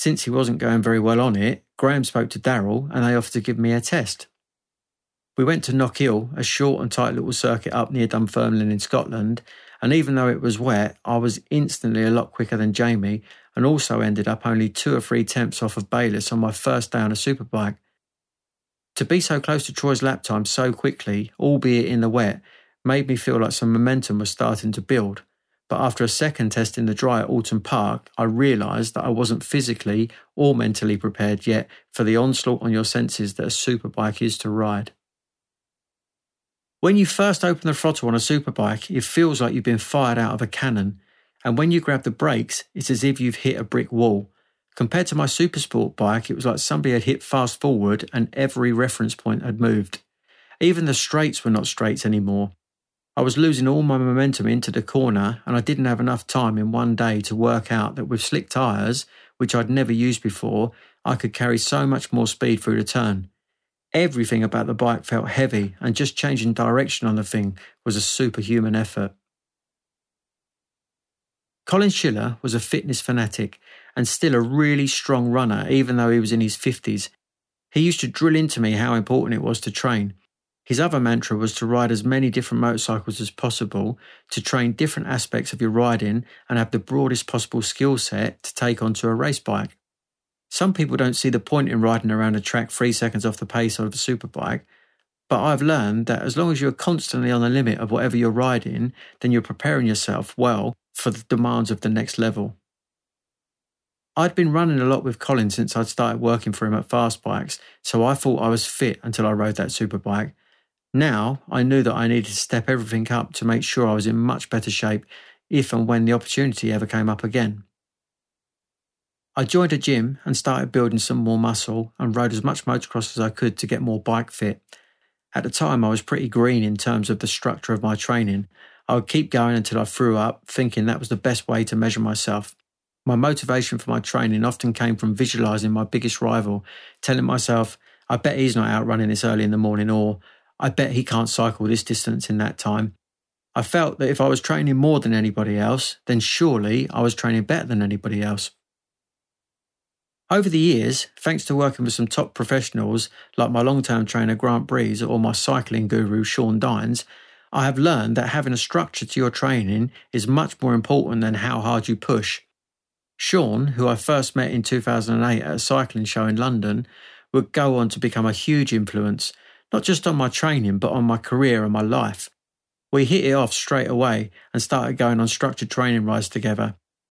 Since he wasn't going very well on it, Graham spoke to Daryl and they offered to give me a test. We went to Knock Hill, a short and tight little circuit up near Dunfermline in Scotland, and even though it was wet, I was instantly a lot quicker than Jamie and also ended up only 2 or 3 tenths off of Bayliss on my first day on a superbike. To be so close to Troy's lap time so quickly, albeit in the wet, made me feel like some momentum was starting to build. But after a second test in the dry at Alton Park, I realised that I wasn't physically or mentally prepared yet for the onslaught on your senses that a superbike is to ride. When you first open the throttle on a superbike, it feels like you've been fired out of a cannon, and when you grab the brakes, it's as if you've hit a brick wall. Compared to my Supersport bike, it was like somebody had hit fast forward and every reference point had moved. Even the straights were not straights anymore. I was losing all my momentum into the corner, and I didn't have enough time in one day to work out that with slick tyres, which I'd never used before, I could carry so much more speed through the turn. Everything about the bike felt heavy, and just changing direction on the thing was a superhuman effort. Colin Schiller was a fitness fanatic and still a really strong runner even though he was in his 50s. He used to drill into me how important it was to train. His other mantra was to ride as many different motorcycles as possible, to train different aspects of your riding and have the broadest possible skill set to take onto a race bike. Some people don't see the point in riding around a track 3 seconds off the pace of a superbike, but I've learned that as long as you're constantly on the limit of whatever you're riding, then you're preparing yourself well for the demands of the next level. I'd been running a lot with Colin since I'd started working for him at Fast Bikes, so I thought I was fit until I rode that superbike. Now I knew that I needed to step everything up to make sure I was in much better shape if and when the opportunity ever came up again. I joined a gym and started building some more muscle and rode as much motocross as I could to get more bike fit. At the time I was pretty green in terms of the structure of my training. I would keep going until I threw up, thinking that was the best way to measure myself. My motivation for my training often came from visualising my biggest rival, telling myself, I bet he's not out running this early in the morning, or I bet he can't cycle this distance in that time. I felt that if I was training more than anybody else, then surely I was training better than anybody else. Over the years, thanks to working with some top professionals like my long-term trainer Grant Breeze or my cycling guru Sean Dines, I have learned that having a structure to your training is much more important than how hard you push. Sean, who I first met in 2008 at a cycling show in London, would go on to become a huge influence, not just on my training but on my career and my life. We hit it off straight away and started going on structured training rides together.